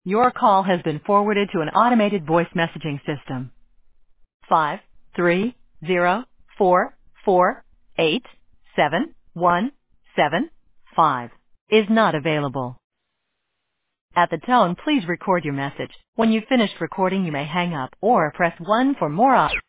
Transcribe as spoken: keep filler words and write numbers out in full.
Your call has been forwarded to an automated voice messaging system. Five three zero four four eight seven one seven five is not available. At the tone, please record your message. When you've finished recording, you may hang up or press one for more options.